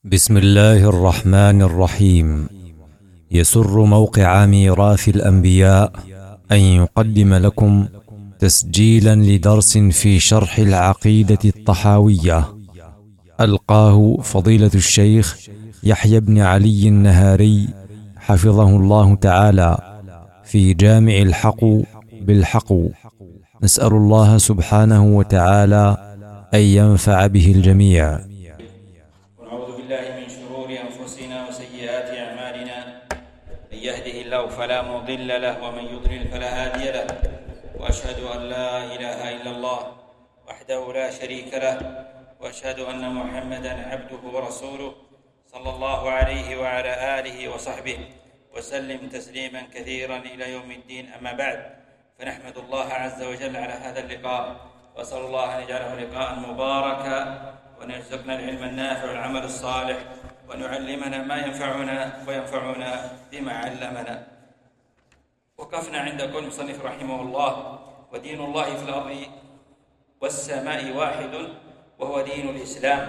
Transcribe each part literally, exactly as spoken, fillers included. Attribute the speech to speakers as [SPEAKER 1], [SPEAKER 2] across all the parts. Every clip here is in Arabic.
[SPEAKER 1] بسم الله الرحمن الرحيم. يسر موقع ميراث الأنبياء أن يقدم لكم تسجيلا لدرس في شرح العقيدة الطحاوية، ألقاه فضيلة الشيخ يحيى بن علي النهاري حفظه الله تعالى في جامع الحق بالحق. نسأل الله سبحانه وتعالى أن ينفع به الجميع.
[SPEAKER 2] ونعوذ بالله من شرور أنفسنا وسيئات أعمالنا، من يهده الله فلا مضل له ومن يضلل فلا هادي له، وأشهد أن لا إله إلا الله وحده لا شريك له، وأشهد أن محمدًا عبده ورسوله صلى الله عليه وعلى آله وصحبه وسلم تسليمًا كثيرًا إلى يوم الدين. أما بعد، فنحمد الله عز وجل على هذا اللقاء، وأسأل الله أن يجعله لقاءً مباركًا، وأن يرزقنا العلم النافع والعمل الصالح، وأن يعلمنا ما ينفعنا وينفعنا بما علمنا. وقفنا عند قول المصنف رحمه الله: ودين الله في الأرض والسماء واحد وهو دين الإسلام.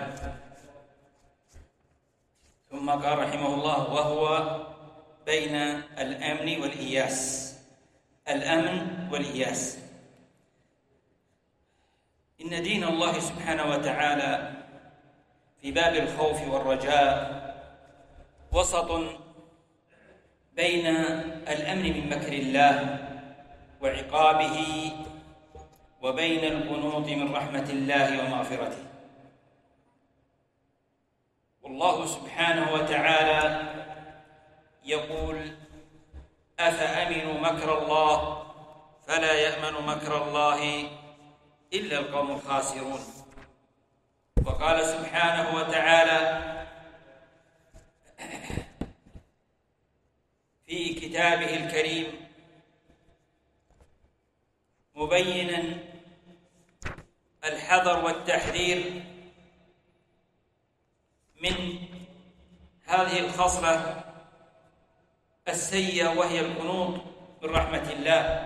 [SPEAKER 2] ثم قال رحمه الله: وهو بين الأمن والإياس. الأمن والإياس. إن دين الله سبحانه وتعالى في باب الخوف والرجاء وسط بين الأمن من مكر الله وعقابه وبين القنوط من رحمة الله ومغفرته. والله سبحانه وتعالى يقول: أفأمنوا مكر الله فلا يأمن مكر الله إلا القوم الخاسرون. وقال سبحانه وتعالى في كتابه الكريم مبينا الحذر والتحذير من هذه الخصلة السيئة وهي القنوط من رحمة الله: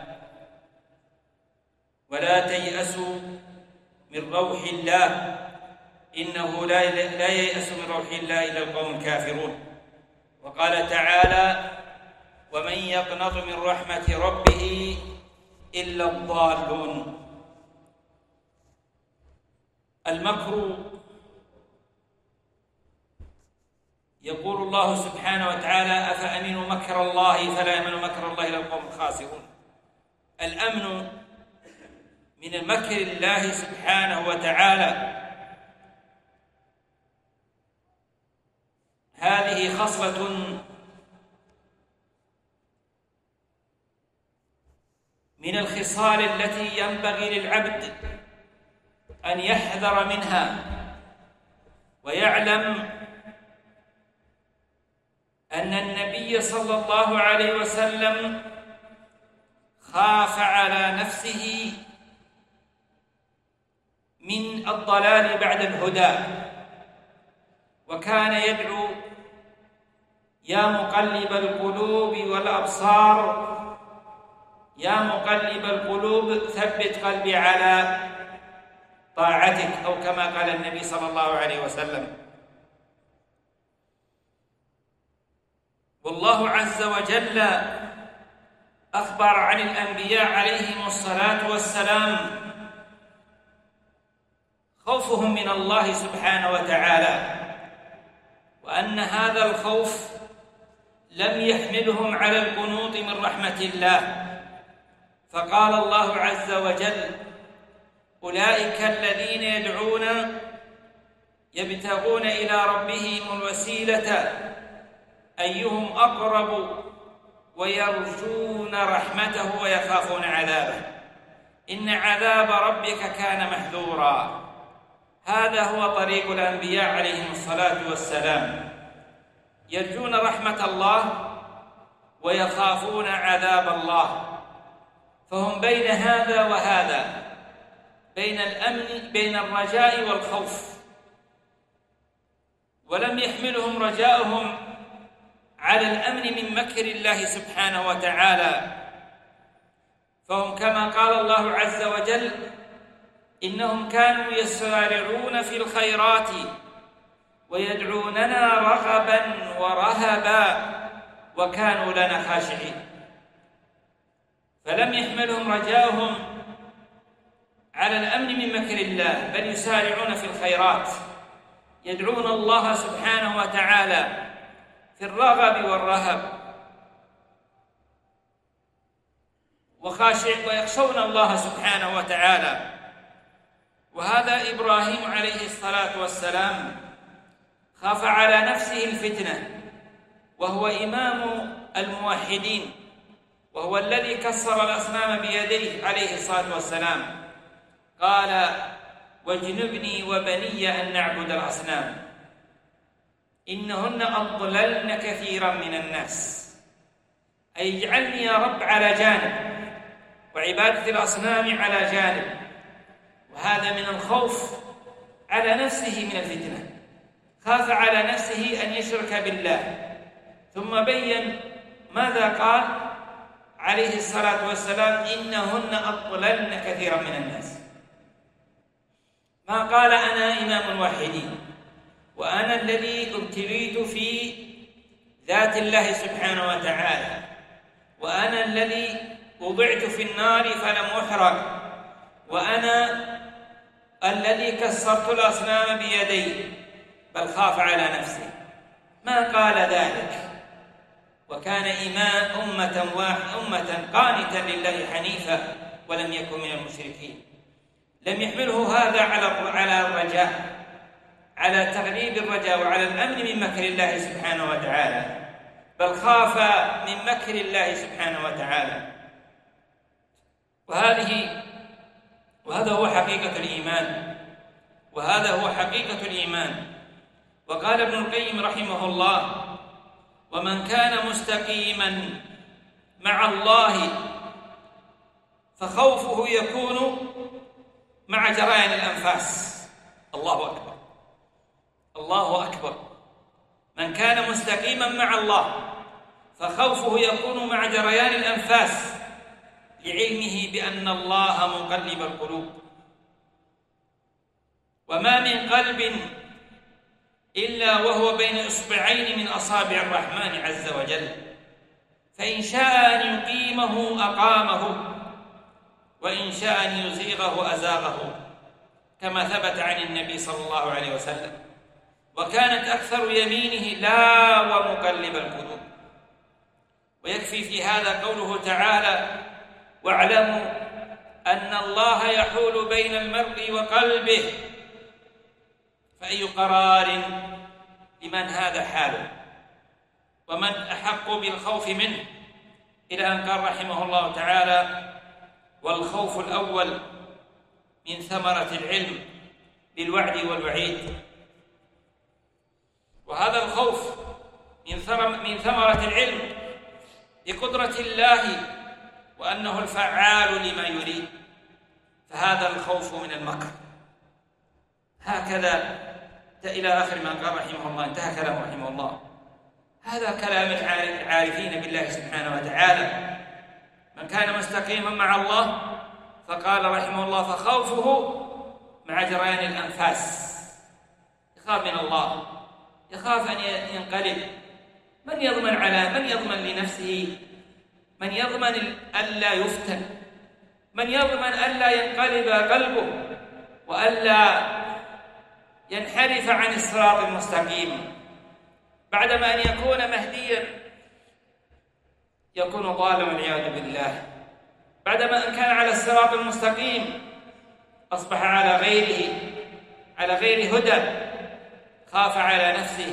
[SPEAKER 2] ولا تيأسوا من روح الله إنه لا لا ييأس من روح الله إلا القوم الكافرون. وقال تعالى: ومن يقنط من رحمة ربه إلا الضالون. المكر، يقول الله سبحانه وتعالى: أفأمنوا مكر الله فلا يأمن مكر الله إلا القوم الخاسرون. الأمن من مكر الله سبحانه وتعالى هذه خصلة من الخصال التي ينبغي للعبد أن يحذر منها، ويعلم أن النبي صلى الله عليه وسلم خاف على نفسه من الضلال بعد الهدى، وكان يدعو: يا مقلب القلوب والأبصار، يا مقلب القلوب ثبت قلبي على طاعتك، أو كما قال النبي صلى الله عليه وسلم. والله عز وجل أخبر عن الأنبياء عليهم الصلاة والسلام خوفهم من الله سبحانه وتعالى، وأن هذا الخوف لم يحملهم على القنوط من رحمة الله. فقال الله عز وجل: أولئك الذين يدعون يبتغون إلى ربهم الوسيلة أيهم أقرب ويرجون رحمته ويخافون عذابه إن عذاب ربك كان محذورا. هذا هو طريق الأنبياء عليهم الصلاة والسلام: يرجون رحمة الله ويخافون عذاب الله. فهم بين هذا وهذا، بين الأمن، بين الرجاء والخوف. ولم يحملهم رجاؤهم على الأمن من مكر الله سبحانه وتعالى، فهم كما قال الله عز وجل: إنهم كانوا يسارعون في الخيرات ويدعوننا رغبا ورهبا وكانوا لنا خاشعين. فلم يحملهم رجاؤهم على الأمن من مكر الله، بل يسارعون في الخيرات، يدعون الله سبحانه وتعالى في الرغب والرهب، وخاشع ويخشون الله سبحانه وتعالى. وهذا إبراهيم عليه الصلاة والسلام خاف على نفسه الفتنة، وهو إمام الموحدين، وهو الذي كسر الأصنام بيديه عليه الصلاة والسلام. قال: واجنبني وبني أن نعبد الأصنام إنهن أضللن كثيرا من الناس. أي اجعلني يا رب على جانب، وعبادة الأصنام على جانب. وهذا من الخوف على نفسه من الفتنة، خاف على نفسه أن يشرك بالله. ثم بين ماذا قال عليه الصلاة والسلام: إنهن أضللن كثيرا من الناس. ما قال أنا إمام الواحدين، وأنا الذي ابتليت في ذات الله سبحانه وتعالى، وأنا الذي وضعت في النار فلم أحرق، وأنا الذي كسرت الأصنام بيدي، بل خاف على نفسه. ما قال ذلك، وكان إمام أمة واحدة أمة قانتا لله حنيفا ولم يكن من المشركين. لم يحمله هذا على على الرجاء، على تغليب الرجاء وعلى الأمن من مكر الله سبحانه وتعالى، بل خاف من مكر الله سبحانه وتعالى. وهذه وهذا هو حقيقة الإيمان، وهذا هو حقيقة الإيمان. وقال ابن القيم رحمه الله: ومن كان مستقيما مع الله فخوفه يكون مع جريان الأنفاس. الله أكبر، الله أكبر. من كان مستقيما مع الله فخوفه يكون مع جريان الأنفاس، لعلمه بأن الله مقلب القلوب. وما من قلب إلا وهو بين إصبعين من أصابع الرحمن عز وجل، فإن شاء أن يقيمه أقامه، وإن شاء أن يزيغه أزاغه، كما ثبت عن النبي صلى الله عليه وسلم. وكانت أكثر يمينه لا ومقلب القلوب. ويكفي في هذا قوله تعالى: واعلموا أن الله يحول بين المرء وقلبه. فأي قرار لمن هذا حاله، ومن أحق بالخوف منه، إلى أن قال رحمه الله تعالى: والخوف الأول من ثمرة العلم بالوعد والوعيد. وهذا الخوف من ثمرة العلم بقدرة الله وأنه الفعال لما يريد، فهذا الخوف من المكر. هكذا إلى آخر ما قال رحمه الله، انتهى كلامه رحمه الله. هذا كلام العارفين بالله سبحانه وتعالى. من كان مستقيما مع الله، فقال رحمه الله: فخوفه مع جريان الأنفاس. يخاف من الله، يخاف أن ينقلب. من يضمن على من يضمن لنفسه؟ من يضمن ألا يفتن؟ من يضمن ألا ينقلب قلبه وألا ينحرف عن الصراط المستقيم؟ بعدما أن يكون مهديا يكون ضالا والعياذ بالله. بعدما أن كان على الصراط المستقيم أصبح على غيره، على غير هدى. خاف على نفسه،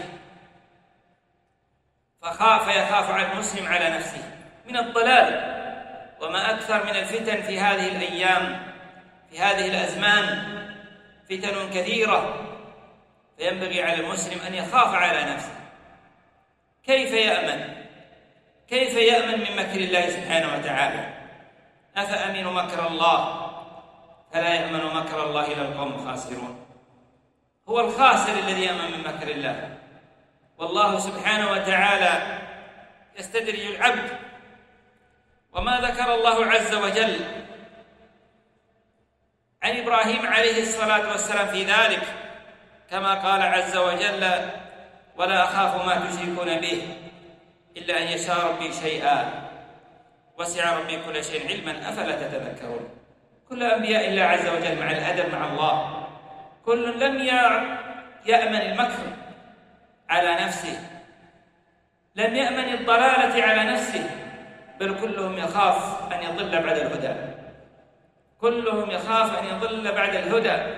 [SPEAKER 2] فخاف يخاف على المسلم على نفسه من الضلال. وما أكثر من الفتن في هذه الأيام، في هذه الأزمان، فتن كثيرة، فينبغي على المسلم أن يخاف على نفسه. كيف يأمن؟ كيف يأمن من مكر الله سبحانه وتعالى؟ أفأمنوا مكر الله فلا يأمن مكر الله إلا القوم الخاسرون. هو الخاسر الذي يأمن من مكر الله. والله سبحانه وتعالى يستدرج العبد. وما ذكر الله عز وجل عن إبراهيم عليه الصلاة والسلام في ذلك كما قال عز وجل: ولا أخاف ما تشركون به إلا أن يشاء ربي شيئا وسع ربي كل شيء علما أفلا تتذكرون. كل أنبياء الله عز وجل مع الأدب مع الله، كل لم يأمن المكر على نفسه، لم يأمن الضلالة على نفسه، بل كلهم يخاف أن يضل بعد الهدى، كلهم يخاف أن يضل بعد الهدى.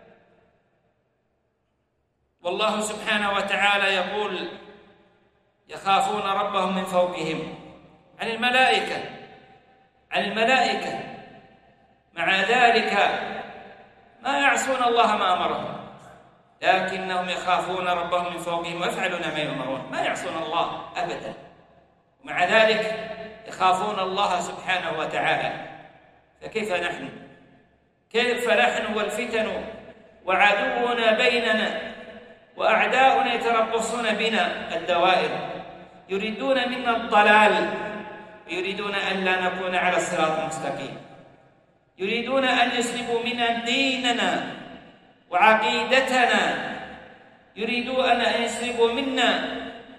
[SPEAKER 2] والله سبحانه وتعالى يقول: يخافون ربهم من فوقهم. عن الملائكة عن الملائكة مع ذلك ما يعصون الله ما أمرهم، لكنهم يخافون ربهم من فوقهم ويفعلون ما يؤمرون، ما يعصون الله أبدا، ومع ذلك يخافون الله سبحانه وتعالى. فكيف نحن؟ كيف نحن والفتن وعدونا بيننا وأعداؤنا يتربصون بنا الدوائر، يريدون منا الضلال، يريدون أن لا نكون على الصراط المستقيم، يريدون أن يسلبوا منا ديننا وعقيدتنا، يريدون أن يسلبوا منا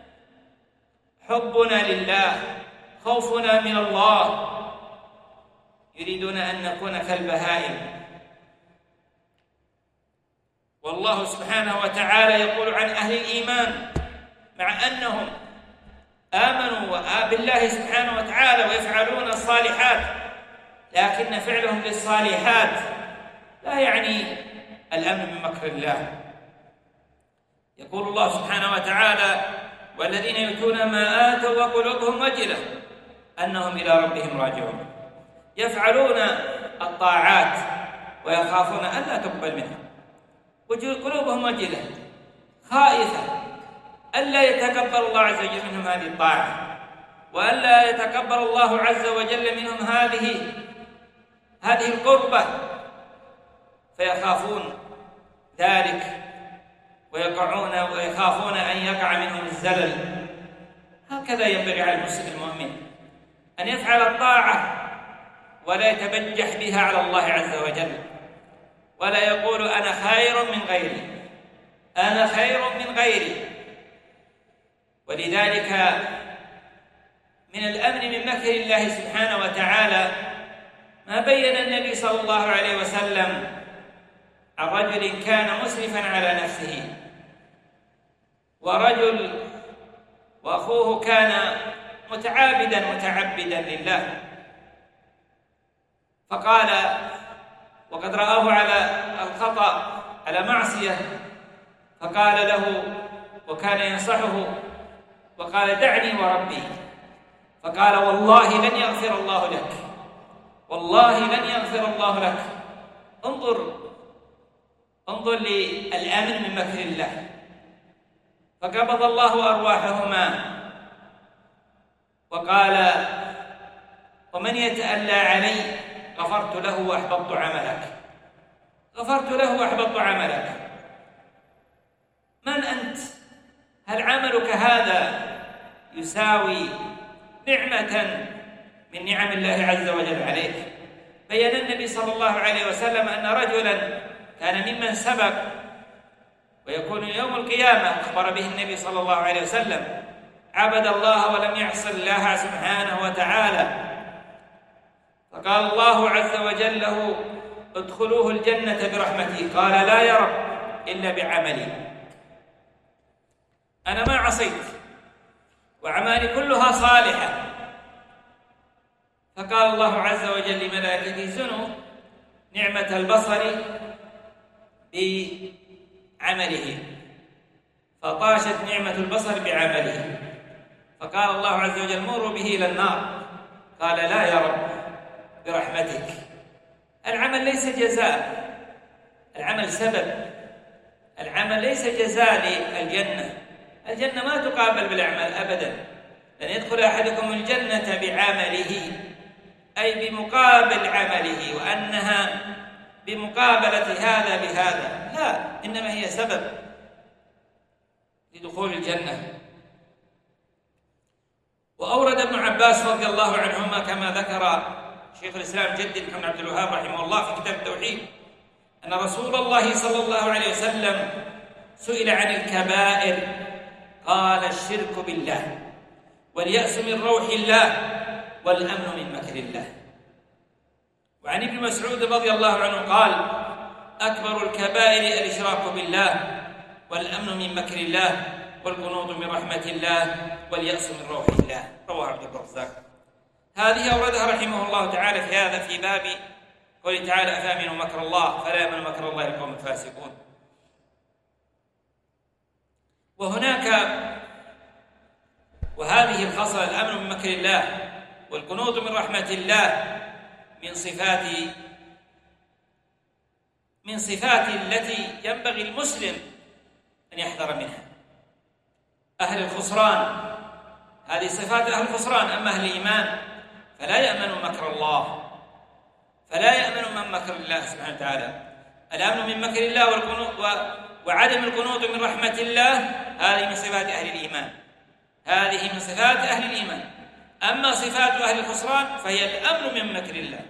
[SPEAKER 2] حبنا لله، خوفنا من الله، يريدون أن نكون كالبهائم. والله سبحانه وتعالى يقول عن أهل الإيمان مع أنهم آمنوا بالله سبحانه وتعالى ويفعلون الصالحات، لكن فعلهم للصالحات لا يعني الأمن من مكر الله. يقول الله سبحانه وتعالى: والذين يؤتون ما آتوا وقلوبهم وجلة أنهم إلى ربهم راجعون. يفعلون الطاعات ويخافون أن لا تقبل منهم، قلوبهم وجلة خائفة ألا يتقبل الله عز وجل منهم هذه الطاعة، وألا يتقبل الله عز وجل منهم هذه هذه القربة، فيخافون ذلك ويقعون ويخافون أن يقع منهم الزلل. هكذا ينبغي على المسلم المؤمن أن يفعل الطاعة ولا يتبجح بها على الله عز وجل، ولا يقول أنا خير من غيري، أنا خير من غيري. ولذلك من الأمن من مكر الله سبحانه وتعالى ما بين النبي صلى الله عليه وسلم عن رجل كان مسرفا على نفسه، ورجل وأخوه كان متعابدا متعبدا لله، فقال وقد رآه على الخطأ على معصية، فقال له وكان ينصحه وقال: دعني وربي. فقال: والله لن يغفر الله لك، والله لن يغفر الله لك. انظر انظر للأمن من مكر الله. فقبض الله أرواحهما وقال: ومن يتألى علي غفرت له وأحبطت عملك، غفرت له وأحبطت عملك. من أنت؟ هل عملك هذا يساوي نعمة من نعم الله عز وجل عليك؟ بيّن النبي صلى الله عليه وسلم أن رجلاً كان ممن سبق ويكون يوم القيامة، أخبر به النبي صلى الله عليه وسلم، عبد الله ولم يعص الله سبحانه وتعالى، فقال الله عز وجل له: ادخلوه الجنة برحمتي. قال: لا يا رب إلا بعملي، أنا ما عصيت وأعمالي كلها صالحة. فقال الله عز وجل لملائكته: زنوا نعمة البصر بعمله، فطاشت نعمة البصر بعمله. فقال الله عز وجل: مروا به إلى النار. قال: لا يا رب برحمتك. العمل ليس جزاء، العمل سبب، العمل ليس جزاء للجنة. الجنة ما تقابل بالأعمال أبدا. لن يدخل أحدكم الجنة بعمله، أي بمقابل عمله، وأنها بمقابلة هذا بهذا، لا، إنما هي سبب لدخول الجنة. وأورد ابن عباس رضي الله عنهما كما ذكر شيخ الإسلام جدي محمد عبد الوهاب رحمه الله في كتاب التوحيد أن رسول الله صلى الله عليه وسلم سئل عن الكبائر قال الشرك بالله واليأس من روح الله والأمن من مكر الله. وعن ابن مسعود رضي الله عنه قال أكبر الكبائر الإشراك بالله والأمن من مكر الله والقنوط من رحمة الله واليأس من روح الله. رواه عبد الرزاق. هذه أوردها رحمه الله تعالى في هذا في باب قوله تعالى أفأمنوا مكر الله فلا يأمن مكر الله القوم الفاسقون. وهناك وهذه الخصلة الأمن من مكر الله والقنوط من رحمة الله من صفات من صفات التي ينبغي المسلم أن يحذر منها. أهل الخسران هذه صفات أهل الخسران. أما أهل الإيمان فلا يأمن مكر الله فلا يأمن من مكر الله سبحانه وتعالى. الأمن من مكر الله والقنوط وعدم القنوط من رحمة الله هذه من صفات أهل الإيمان هذه من صفات أهل الإيمان. أما صفات أهل الخسران فهي الأمن من مكر الله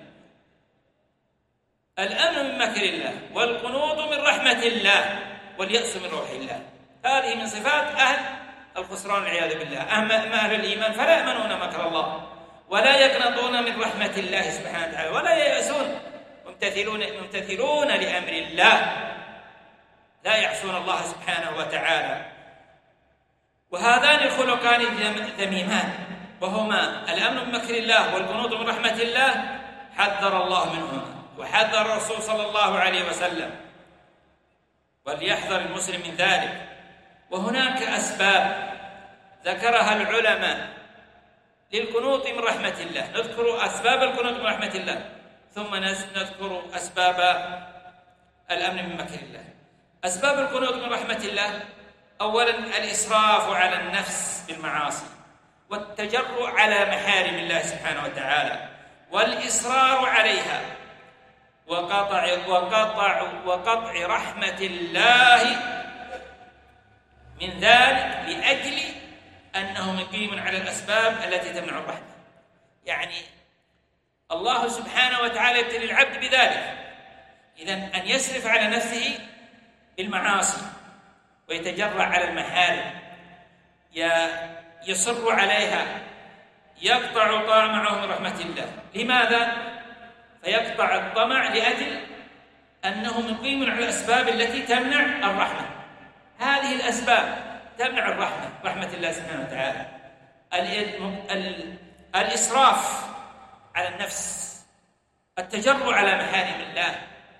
[SPEAKER 2] الأمن من مكر الله والقنوط من رحمة الله واليأس من روح الله. هذه من صفات أهل الخسران والعياذ بالله. أما أهل الإيمان فلا يأمنون مكر الله ولا يقنطون من رحمة الله سبحانه وتعالى ولا ييأسون ممتثلون ممتثلون لأمر الله لا يعصون الله سبحانه وتعالى. وهذان الخلقان الذميمان وهما الأمن من مكر الله والقنوط من رحمة الله حذر الله منهما وحذر الرسول صلى الله عليه وسلم وليحذر المسلم من ذلك. وهناك أسباب ذكرها العلماء للقنوط من رحمة الله. نذكر أسباب القنوط من رحمة الله ثم نذكر أسباب الأمن من مكر الله. أسباب القنوط من رحمة الله أولا الإسراف على النفس بالمعاصي والتجرؤ على محارم الله سبحانه وتعالى والإصرار عليها وقطع وقطع وقطع رحمة الله من ذلك لأجل أنه مقيم على الأسباب التي تمنع الرحمة. يعني الله سبحانه وتعالى يبتلي العبد بذلك. إذن أن يسرف على نفسه بالمعاصي ويتجرع على المحارم يصر عليها يقطع طمعه من رحمة الله. لماذا؟ فيقطع الطمع لأجل أنه مقيم على الأسباب التي تمنع الرحمة. هذه الأسباب تمنع الرحمة رحمة الله سبحانه وتعالى. الإسراف على النفس التجرع على محارم الله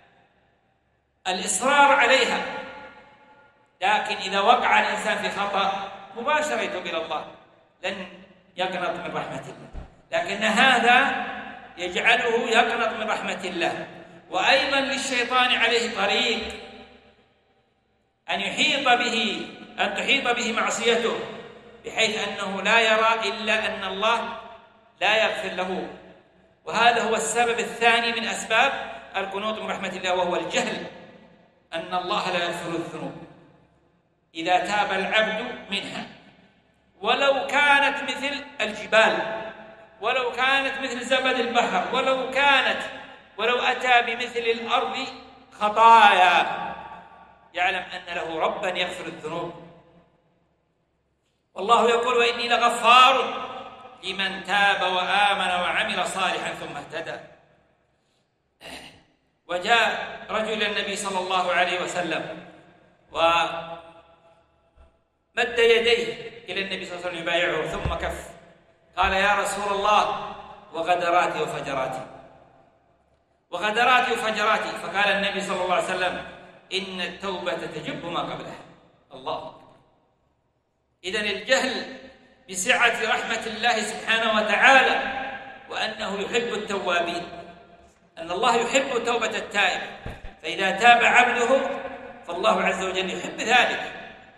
[SPEAKER 2] الإصرار عليها. لكن إذا وقع الإنسان في خطأ مباشرة يتوب إلى الله لن يقنط من رحمة الله. لكن هذا يجعله يقنط من رحمة الله. وأيضا للشيطان عليه طريق أن يحيط به أن تحيط به معصيته بحيث أنه لا يرى إلا أن الله لا يغفر له. وهذا هو السبب الثاني من أسباب القنوط من رحمة الله وهو الجهل أن الله لا يغفر الذنوب إذا تاب العبد منها ولو كانت مثل الجبال ولو كانت مثل زبد البحر ولو كانت ولو أتى بمثل الأرض خطايا يعلم أن له ربا يغفر الذنوب. والله يقول وإني لغفار لمن تاب وآمن وعمل صالحا ثم اهتدى. وجاء رجل إلى النبي صلى الله عليه وسلم ومد يديه إلى النبي صلى الله عليه وسلم يبايعه ثم كف. قال يا رسول الله وغدراتي وفجراتي وغدراتي وفجراتي. فقال النبي صلى الله عليه وسلم إن التوبة تجب ما قبلها. الله. إذن الجهل بسعة رحمة الله سبحانه وتعالى وأنه يحب التوابين أن الله يحب توبة التائب فإذا تاب عبده فالله عز وجل يحب ذلك.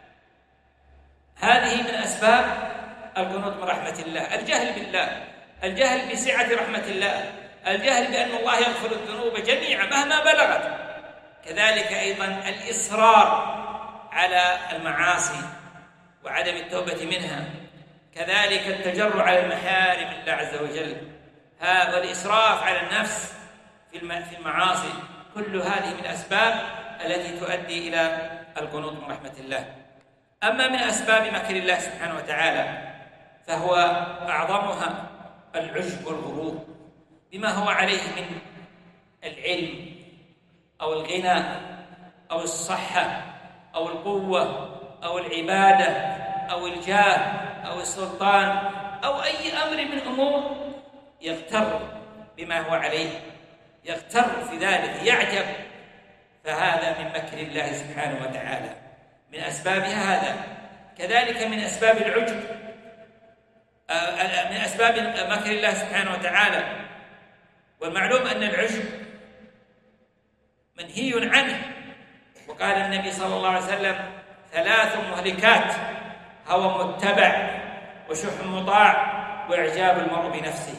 [SPEAKER 2] هذه من أسباب القنوط من رحمة الله الجهل بالله الجهل بسعة رحمة الله الجهل بأن الله يغفر الذنوب جميعا مهما بلغت. كذلك أيضا الإصرار على المعاصي وعدم التوبة منها. كذلك التجرع على المحارم الله عز وجل هذا الإسراف على النفس في المعاصي. كل هذه من الأسباب التي تؤدي إلى القنوط من رحمة الله. أما من أسباب مكر الله سبحانه وتعالى فهو أعظمها العجب والغرور بما هو عليه من العلم أو الغنى أو الصحة أو القوة أو العبادة أو الجاه أو السلطان أو أي أمر من أمور، يغتر بما هو عليه، يغتر في ذلك، يعجب، فهذا من مكر الله سبحانه وتعالى، من أسبابها هذا. كذلك من أسباب العجب، من أسباب مكر الله سبحانه وتعالى، والمعلوم أن العجب منهي عنه، وقال النبي صلى الله عليه وسلم: ثلاث مهلكات: هوى متبع، وشح مطاع، وإعجاب المرء بنفسه.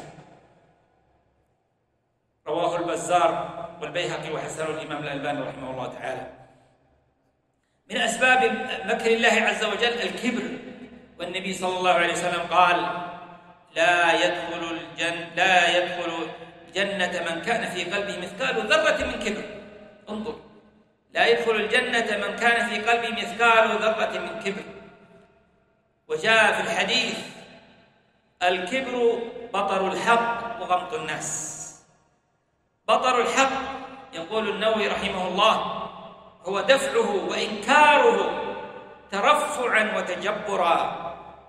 [SPEAKER 2] رواه البزار والبيهقي وحسنه الإمام الألباني رحمه الله تعالى. من أسباب مكر الله عز وجل الكبر، والنبي صلى الله عليه وسلم قال: لا يدخل الجنة لا يدخل الجنة من كان في قلبه مثقال ذرة من كبر. انظر، لا يدخل الجنة من كان في قلبه مثقال ذرة من كبر. وجاء في الحديث: الكبر بطر الحق وغمط الناس. بطر الحق، يقول النووي رحمه الله، هو دفعه وإنكاره ترفعا وتجبرا.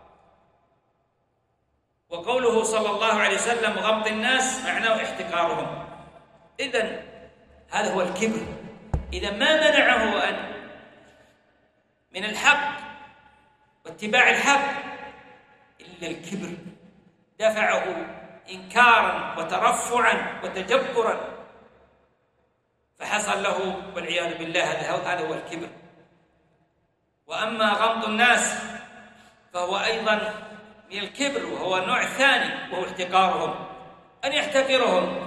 [SPEAKER 2] وقوله صلى الله عليه وسلم: غمط الناس، معناه احتقارهم. إذن هذا هو الكبر. إذا ما منعه أن من الحق واتباع الحق إلا الكبر، دفعه إنكارا وترفعا وتجبرا، فحصل له والعياذ بالله هذا هو الكبر. وأما غمط الناس فهو أيضا من الكبر، وهو النوع الثاني، وهو احتقارهم، أن يحتقرهم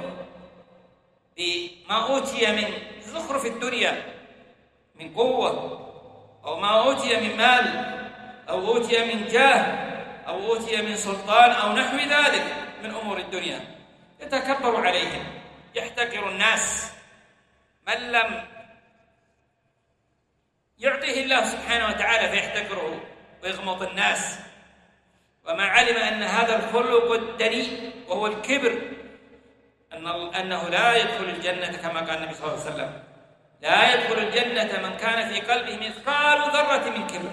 [SPEAKER 2] بما أوتي من زخرف الدنيا من قوة، أو ما أوتي من مال، أو أوتي من جاه، أو أوتي من سلطان، أو نحو ذلك من أمور الدنيا، يتكبر عليهم، يحتقر الناس. من لم يعطيه الله سبحانه وتعالى فيحتقره ويغمط الناس. وما علم أن هذا الخلق الدنيء وهو الكبر أنه لا يدخل الجنة، كما قال النبي صلى الله عليه وسلم: لا يدخل الجنة من كان في قلبه مثقال ذرة من كبر.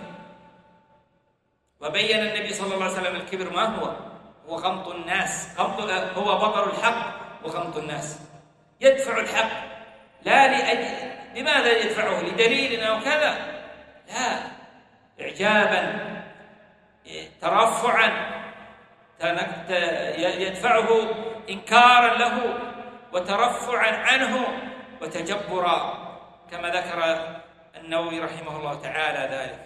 [SPEAKER 2] وبين النبي صلى الله عليه وسلم الكبر ما هو، هو غمط الناس، غمط هو بطر الحق وغمط الناس. يدفع الحق لا لأجل، لماذا يدفعه؟ لدليل أو كذا؟ لا، إعجابا، ترفعا، يدفعه إنكارا له وترفعا عنه وتجبرا، كما ذكر النووي رحمه الله تعالى ذلك.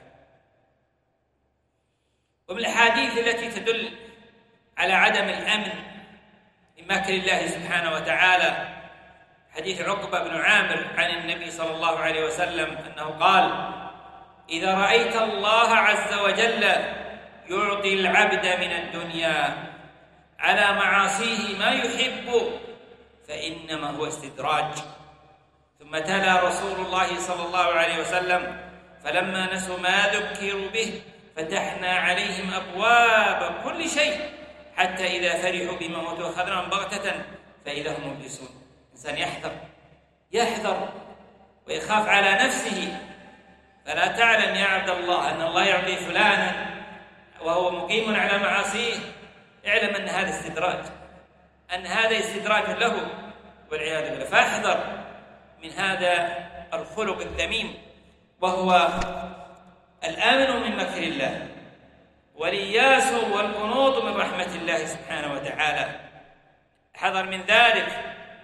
[SPEAKER 2] ومن الأحاديث التي تدل على عدم الأمن من مكر الله سبحانه وتعالى حديث عقبة بن عامر عن النبي صلى الله عليه وسلم أنه قال: إذا رأيت الله عز وجل يعطي العبد من الدنيا على معاصيه ما يحب فإنما هو استدراج. ثم تلا رسول الله صلى الله عليه وسلم: فلما نسوا ما ذكروا به فتحنا عليهم أبواب كل شيء حتى إذا فرحوا بما أوتوا أخذناهم بغتة فإذا هم مبلسون. الإنسان يحذر يحذر ويخاف على نفسه. فلا تعلم يا عبد الله أن الله يعطي فلانا وهو مقيم على معاصيه، اعلم أن هذا استدراج، أن هذا استدراج له والعياذ بالله. فاحذر من هذا الخلق الذميم، وهو الآمن من مكر الله والإياس والقنوط من رحمة الله سبحانه وتعالى. حذر من ذلك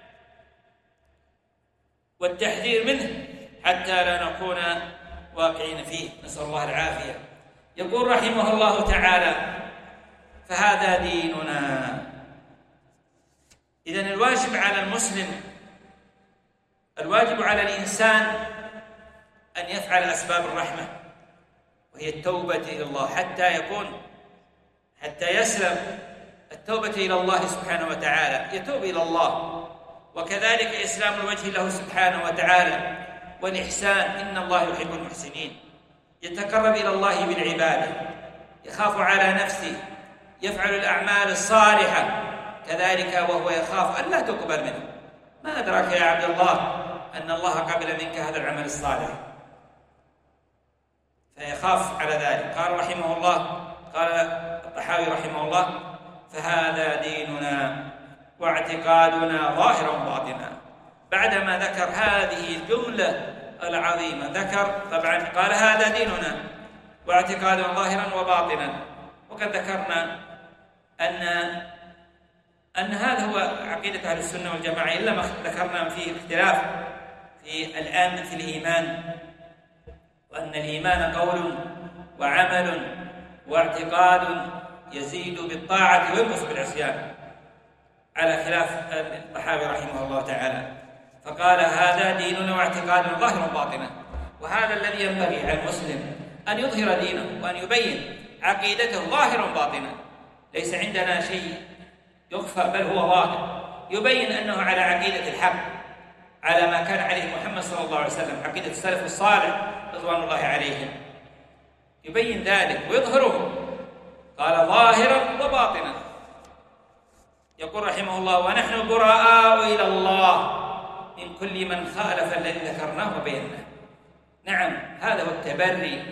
[SPEAKER 2] والتحذير منه حتى لا نكون واقعين فيه، نسأل الله العافية. يقول رحمه الله تعالى: فهذا ديننا. إذن الواجب على المسلم، الواجب على الإنسان أن يفعل أسباب الرحمة، وهي التوبة إلى الله حتى يكون حتى يسلم. التوبة إلى الله سبحانه وتعالى، يتوب إلى الله، وكذلك إسلام الوجه له سبحانه وتعالى، والإحسان، إن الله يحب المحسنين. يتقرب إلى الله بالعبادة، يخاف على نفسه، يفعل الأعمال الصالحة كذلك وهو يخاف أن لا تقبل منه. ما أدراك يا عبد الله أن الله قبل منك هذا العمل الصالح؟ فيخاف على ذلك. قال رحمه الله، قال الطحاوي رحمه الله: فهذا ديننا واعتقادنا ظاهرا وباطنا. بعدما ذكر هذه الجملة العظيمة ذكر طبعا قال هذا ديننا واعتقادنا ظاهرا وباطنا. وقد ذكرنا أن أن هذا هو عقيدة أهل السنة والجماعة، إلا ما ذكرنا فيه اختلاف في الآن في الإيمان، وأن الإيمان قول وعمل واعتقاد يزيد بالطاعة وينقص بالعصيان، على خلاف الطحاوي رحمه الله تعالى. فقال هذا ديننا واعتقادنا ظاهرا وباطنا. وهذا الذي ينبغي على المسلم أن يظهر دينه وأن يبين عقيدته ظاهرا وباطنا. ليس عندنا شيء يخفى بل هو ظاهر، يبين أنه على عقيدة الحق، على ما كان عليه محمد صلى الله عليه وسلم، عقيدة السلف الصالح رضوان الله عليهم، يبين ذلك ويظهره. قال ظاهرا وباطنا. يقول رحمه الله: ونحن براء إلى الله من كل من خالف الذي ذكرناه وبيناه. نعم، هذا هو التبري،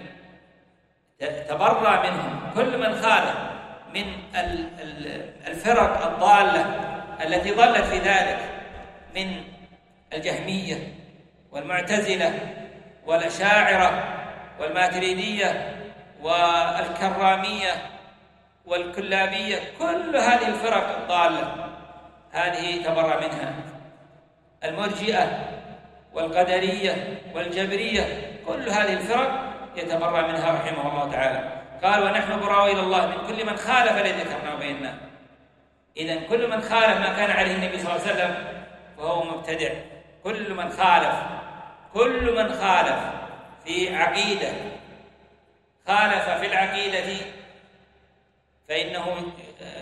[SPEAKER 2] تبرى منهم كل من خالف من الفرق الضالة التي ضلت في ذلك، من الجهمية والمعتزلة والأشاعرة والماتريدية والكرامية والكلابية، كل هذه الفرق الضالة هذه تبرى منها. المرجئة والقدرية والجبرية، كل هذه الفرق يتبرى منها رحمه الله تعالى. قال: ونحن براء إلى الله من كل من خالف الذي ذكرناه بيننا. إذن كل من خالف ما كان عليه النبي صلى الله عليه وسلم فهو مبتدع. كل من خالف كل من خالف في عقيدة، خالف في العقيدة فإنه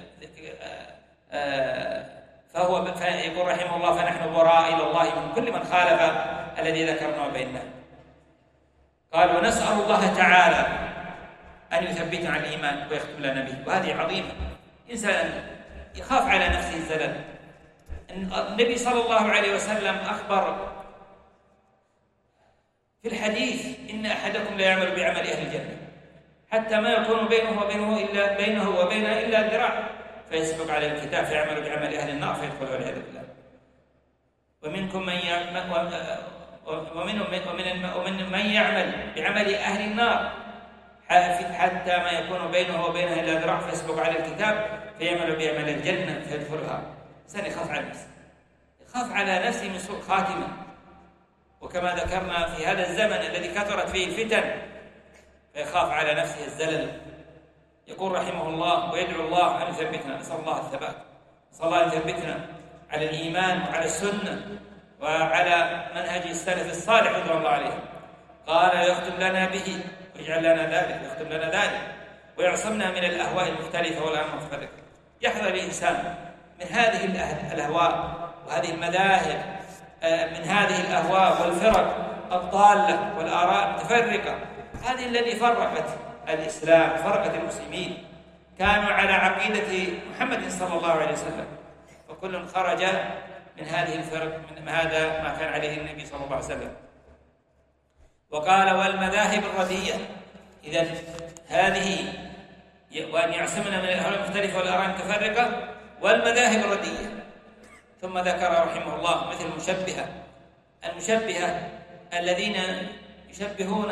[SPEAKER 2] فهو يقول رحمه الله: فنحن براء إلى الله من كل من خالف الذي ذكرناه بيننا. قال: ونسأل الله تعالى أن يثبتنا على الإيمان ويختم لنا به. وهذه عظيمة. إنسان يخاف على نفسه الزلل. النبي صلى الله عليه وسلم أخبر في الحديث: إن أحدكم لا يعمل بعمل أهل الجنة حتى ما يكون بينه وبينه إلا بينه وبينها إلا ذراع فيسبق عليه الكتاب فيعمل بعمل أهل النار فيدخل والعياذ بالله. ومنكم من يعمل ومن ومن من يعمل بعمل أهل النار حتى ما يكون بينه وبينها إلا ذراع فيسبق عليه الكتاب فيعمل بعمل الجنة فيدخلها. إنسان يخاف على نفسه، يخاف على نفسه من سوء خاتمة. وكما ذكرنا في هذا الزمن الذي كثرت فيه الفتن فيخاف على نفسه الزلل. يقول رحمه الله: ويدعو الله أن يثبتنا، نسأل الله الثبات، نسأل الله أن يثبتنا على الإيمان وعلى السنة وعلى منهج السلف الصالح رضي الله عليهم. قال: يختم لنا به ويجعل لنا ذلك، يختم لنا ذلك ويعصمنا من الأهواء المختلفة والأمر المتفرقة. يحذر الإنسان من هذه الأهواء وهذه المذاهب، من هذه الأهواء والفرق الضالة والآراء المتفرقة، هذه التي فرقت الإسلام، فرقت المسلمين. كانوا على عقيدة محمد صلى الله عليه وسلم، وكل خرج من هذه الفرق، من هذا ما كان عليه النبي صلى الله عليه وسلم. وقال: والمذاهب الردية. إذن هذه وأن يعصمنا من الأهواء المختلفة والآراء المتفرقة والمذاهب الردية. ثم ذكر رحمه الله مثل المشبهة. المشبهة الذين يشبهون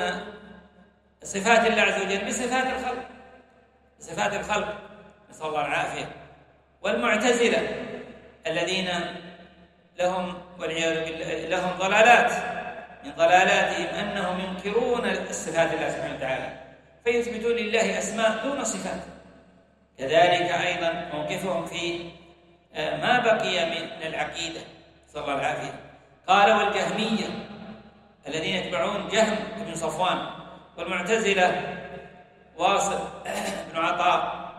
[SPEAKER 2] صفات الله عز وجل بصفات الخلق، بصفات الخلق، نسأل الله العافية. والمعتزلة الذين لهم والعياذ بالله لهم ضلالات، من ضلالاتهم أنهم ينكرون الصفات الله سبحانه وتعالى فيثبتون لله أسماء دون صفات. كذلك أيضا موقفهم في ما بقي من العقيدة، نسأل الله العافية. قال: والجهمية الذين يتبعون جهم بن صفوان، والمعتزلة واصل بن عطاء،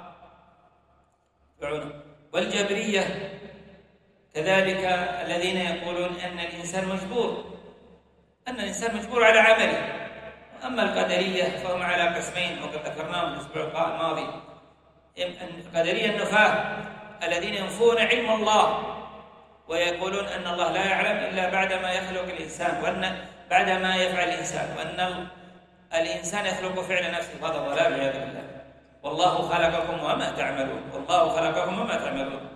[SPEAKER 2] والجبرية كذلك الذين يقولون أن الإنسان مجبور، أن الإنسان مجبور على عمله. أما القدرية فهم على قسمين وقد ذكرناهم الأسبوع الماضي. القدرية النفاة الذين ينفون علم الله ويقولون أن الله لا يعلم إلا بعدما يخلق الإنسان، وأن بعدما يفعل الإنسان، وأن الإنسان يخلق فعل نفسه. هذا ضلال والعياذ بالله. والله خلقكم وما تعملون، والله خلقكم وما تعملون.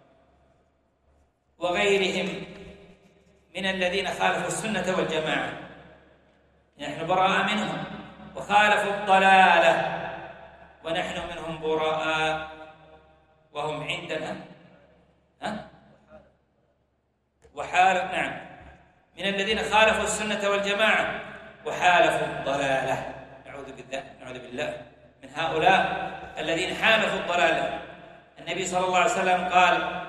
[SPEAKER 2] وغيرهم من الذين خالفوا السنة والجماعة، نحن براء منهم، وخالفوا الضلالة ونحن منهم براء وهم عندنا ها؟ وحالف نعم من الذين خالفوا السنة والجماعة وحالفوا الضلالة. نعوذ بالله نعوذ بالله من هؤلاء الذين حالفوا الضلالة. النبي صلى الله عليه وسلم قال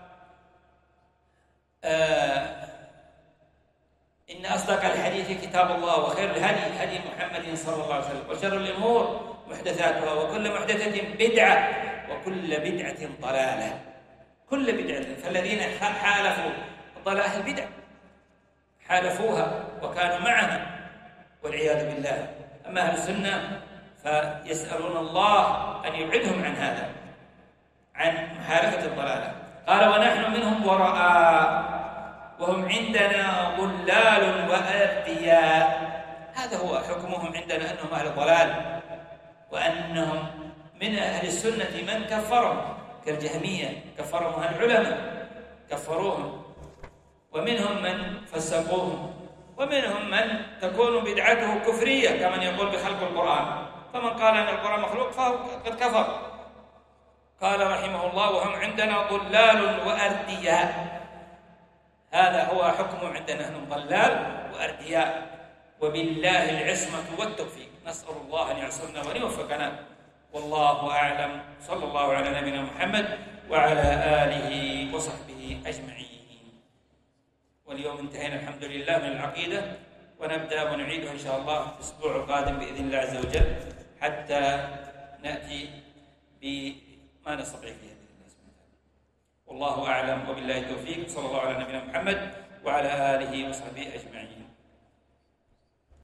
[SPEAKER 2] آه إن أصدق الحديث كتاب الله، وخير الهدي هدي محمد صلى الله عليه وسلم، وشر الأمور محدثاتها، وكل محدثة بدعة، وكل بدعة ضلالة. كل بدعة، فالذين حالفوا الضلالة البدع حالفوها وكانوا معها والعياذ بالله. أما أهل السنة فيسألون الله أن يبعدهم عن هذا، عن محاربة الضلالة. قال ونحن منهم براء وهم عندنا ضلال وأذكياء. هذا هو حكمهم عندنا، أنهم أهل ضلال، وأنهم من أهل السنة من كفرهم كالجهمية، كفرهم العلماء كفروهم، ومنهم من فسقوهم، ومنهم من تكون بدعته كفرية كمن يقول بخلق القرآن. فمن قال أن القرآن مخلوق فهو قد كفر. قال رحمه الله وهم عندنا ضلال وأردياء. هذا هو حكمه عندنا، أنهم ضلال وأردياء، وبالله العصمة والتوفيق. نسأل الله أن يعصمنا وأن يوفقنا، والله أعلم. صلى الله على نبينا محمد وعلى آله وصحبه أجمعين. واليوم انتهينا الحمد لله من العقيدة، ونبدأ ونعيدها إن شاء الله في الأسبوع القادم بإذن الله عز وجل، حتى نأتي بما نستطيع فيه. والله أعلم وبالله التوفيق. صلى الله على نبينا محمد وعلى آله وصحبه أجمعين.